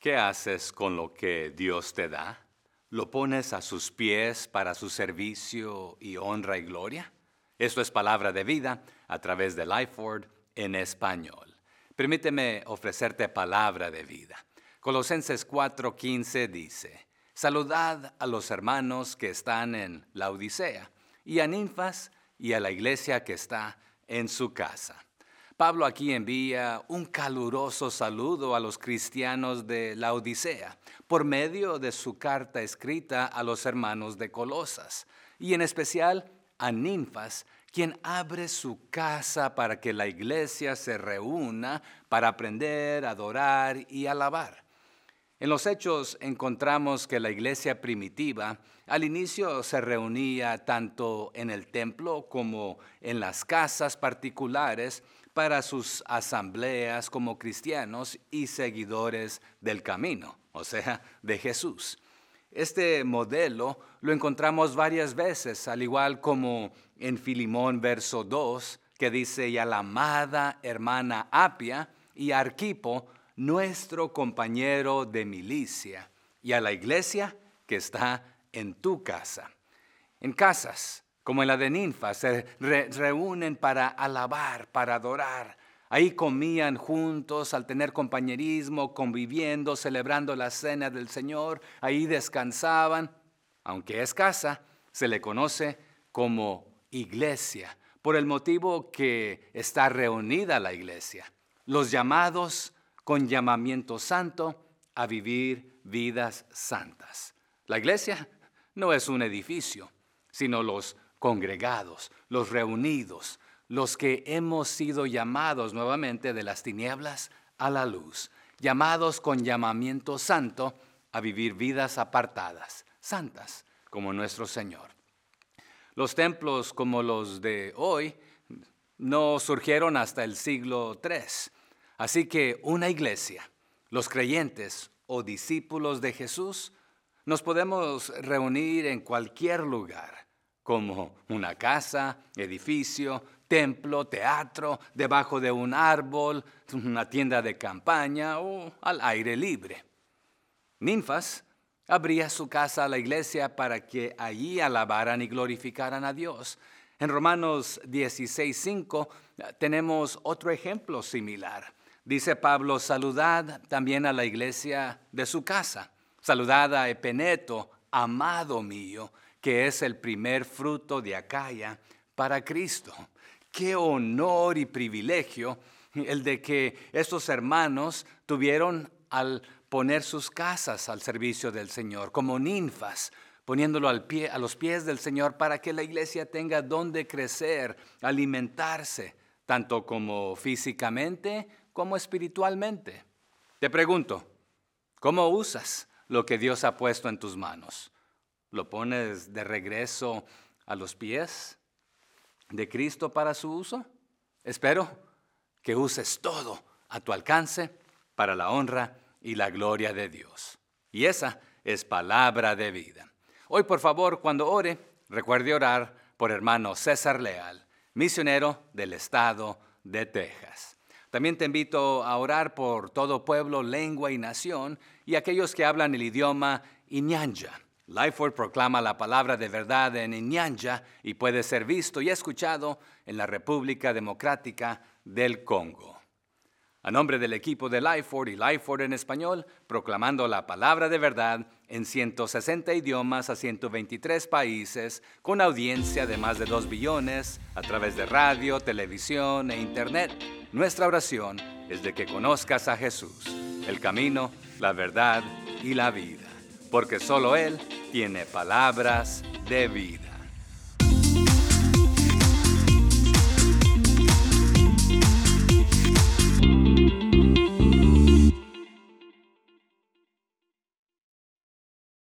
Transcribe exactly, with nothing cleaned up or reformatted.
¿Qué haces con lo que Dios te da? ¿Lo pones a sus pies para su servicio y honra y gloria? Esto es Palabra de Vida a través de Lifeword en español. Permíteme ofrecerte palabra de vida. Colosenses cuatro quince dice: Saludad a los hermanos que están en la Odisea, y a Ninfas y a la iglesia que está en su casa. Pablo aquí envía un caluroso saludo a los cristianos de la Odisea por medio de su carta escrita a los hermanos de Colosas, y en especial a Ninfas, quien abre su casa para que la iglesia se reúna para aprender, adorar y alabar. En los Hechos encontramos que la iglesia primitiva al inicio se reunía tanto en el templo como en las casas particulares para sus asambleas como cristianos y seguidores del camino, o sea, de Jesús. Este modelo lo encontramos varias veces, al igual como en Filimón verso dos, que dice: y a la amada hermana Apia y a Arquipo, nuestro compañero de milicia, y a la iglesia que está en tu casa. En casas como en la de Ninfas, se re- reúnen para alabar, para adorar. Ahí comían juntos al tener compañerismo, conviviendo, celebrando la cena del Señor. Ahí descansaban. Aunque es casa, se le conoce como iglesia, por el motivo que está reunida la iglesia. Los llamados con llamamiento santo a vivir vidas santas. La iglesia no es un edificio, sino los congregados, los reunidos, los que hemos sido llamados nuevamente de las tinieblas a la luz, llamados con llamamiento santo a vivir vidas apartadas, santas, como nuestro Señor. Los templos como los de hoy no surgieron hasta el siglo tercero, así que una iglesia, los creyentes o discípulos de Jesús, nos podemos reunir en cualquier lugar, como una casa, edificio, templo, teatro, debajo de un árbol, una tienda de campaña o al aire libre. Ninfas abría su casa a la iglesia para que allí alabaran y glorificaran a Dios. En Romanos dieciséis cinco tenemos otro ejemplo similar. Dice Pablo: saludad también a la iglesia de su casa. Saludad a Epeneto, amado mío, que es el primer fruto de Acaya para Cristo. Qué honor y privilegio el de que estos hermanos tuvieron al poner sus casas al servicio del Señor, como Ninfas, poniéndolo al pie, a los pies del Señor para que la iglesia tenga donde crecer, alimentarse, tanto como físicamente como espiritualmente. Te pregunto, ¿cómo usas lo que Dios ha puesto en tus manos? ¿Lo pones de regreso a los pies de Cristo para su uso? Espero que uses todo a tu alcance para la honra y la gloria de Dios. Y esa es palabra de vida. Hoy, por favor, cuando ore, recuerde orar por hermano César Leal, misionero del estado de Texas. También te invito a orar por todo pueblo, lengua y nación y aquellos que hablan el idioma Iñanya. Lifeword proclama la palabra de verdad en Iñanya y puede ser visto y escuchado en la República Democrática del Congo. A nombre del equipo de Lifeword y Lifeword en español, proclamando la palabra de verdad en ciento sesenta idiomas a ciento veintitrés países, con audiencia de más de dos billones a través de radio, televisión e internet, nuestra oración es de que conozcas a Jesús, el camino, la verdad y la vida, porque solo Él tiene palabras de vida.